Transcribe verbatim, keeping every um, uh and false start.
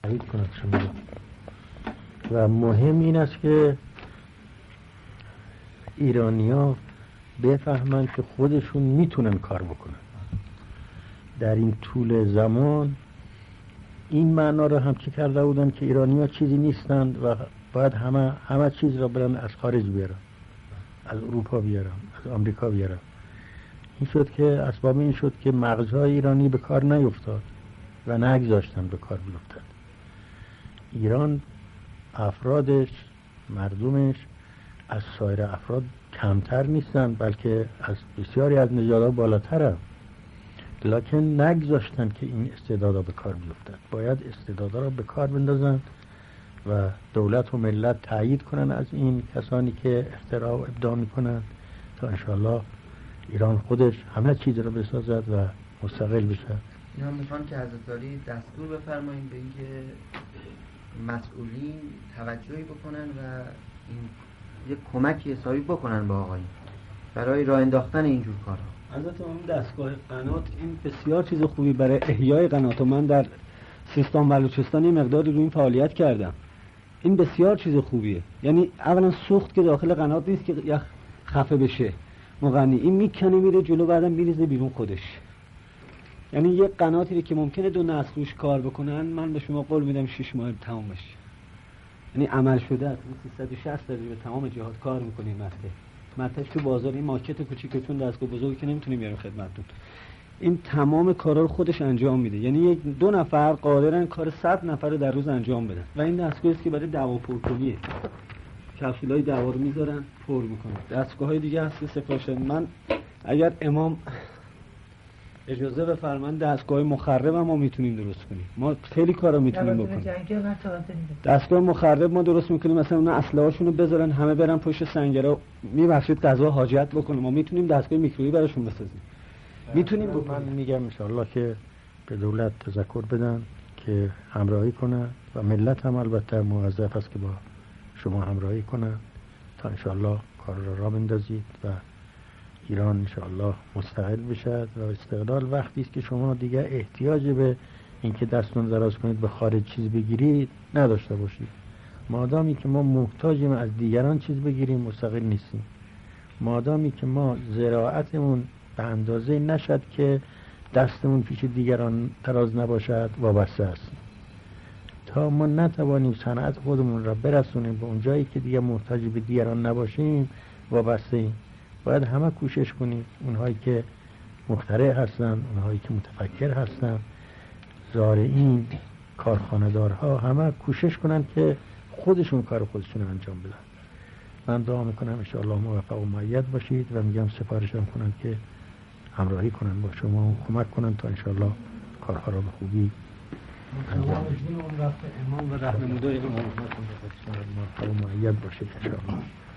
تایید کند شما. و مهم این است که ایرانی‌ها بفهمند که خودشون میتونن کار بکنن. در این طول زمان این معنا رو هم که کرده بودن که ایرانی‌ها چیزی نیستند و باید همه همه چیز را برن از خارج بیارن، از اروپا بیارن، از آمریکا بیارن. این شد که اسباب این شد که مغزهای ایرانی به کار نیفتاد و نگذاشتن به کار بیفتد. ایران افرادش، مردمش از سایر افراد کمتر نیستن، بلکه از بسیاری از نژادها بالاتره، لکن نگذاشتن که این استعدادها به کار بیفتد. باید استعدادها را به کار بندازن و دولت و ملت تایید کنن از این کسانی که اختراع و ابداع میکنن تا انشاءالله ایران خودش همه چیز را بسازد و مستقل بشه. اینا میخوان که حضرت علی دستور بفرمایید به اینکه مسئولین توجهی بکنن و این یک کمکی حسابی بکنن با آقایون برای راه انداختن اینجور کارها. حضرت اون دستگاه قنات این بسیار چیز خوبی برای احیای قنات و من در سیستان بلوچستان این مقداری روی این فعالیت کردم. این بسیار چیز خوبیه. یعنی اولا سوخت که داخل قنات نیست که یخ خفه بشه مغنی، این میکنه میره جلو بعدم میریزه بیرون خودش. یعنی یک قناتی که ممکنه دو نسل روش کار بکنن، من به شما قول میدم شش ماه تمام بشه. یعنی عمل شده است. سیصد و شصت درجه به تمام جهات کار میکنیم. مته متش تو بازار این مارکت کوچیکه، چون دستگاه بزرگی که نمیتونیم بیاریم خدمتتون. این تمام کارا رو خودش انجام میده. یعنی یک دو نفر قادرن کار صد نفر رو در روز انجام بدن. و این دستگاهی است که برای دوا پرکنیه. کفشلای دوا رو میذارن پر میکنن. دستگاه‌های دیگه هست سفارش. من اگر امام اجازه بفرمایند دستگاه مخرب ما میتونیم درست کنیم. ما خیلی کارا میتونیم بکنیم. دستگاه مخرب ما درست میکنیم، مثلا اون اسلحه‌هاشون رو بذارن همه برن پشت سنگرا میبخشید غذا حاجت بکنه. ما میتونیم دستگاه میکرویی براشون بسازیم. میتونیم بکنیم. من میگم ان شاءالله که به دولت تذکر بدن که همراهی کنه و ملت هم البته موظف است که با شما همراهی کنه تا ان شاءالله کار را راه بندازید و ایران انشاءالله مستقل بشد. و استقلال وقتی است که شما دیگه احتیاج به اینکه دستتون دراز کنید به خارج چیز بگیرید نداشته باشید. مادامی که ما محتاجیم از دیگران چیز بگیریم مستقل نیستیم. مادامی که ما زراعتمون به اندازه نشد که دستمون پیش دیگران دراز نباشد وابسته است. تا ما نتوانیم صنعت خودمون را برسونیم به اون جایی که دیگه محتاج به دیگران نباشیم وابسته ایم. باید همه کوشش کنیم، اونهایی که مخترع هستن، اونهایی که متفکر هستن، زارعین، کارخانه‌دارها، همه کوشش کنن که خودشون کار خودشون انجام بدن. من دعا میکنم ان شاء الله موفق و مؤید باشید و میگم سفارشم کنن که همراهی کنن با شما و کمک کنن تا ان شاء الله کارها را به خوبی انجام بدید. امام و راهنمودای امام موفق و مؤید باشید ان شاء الله.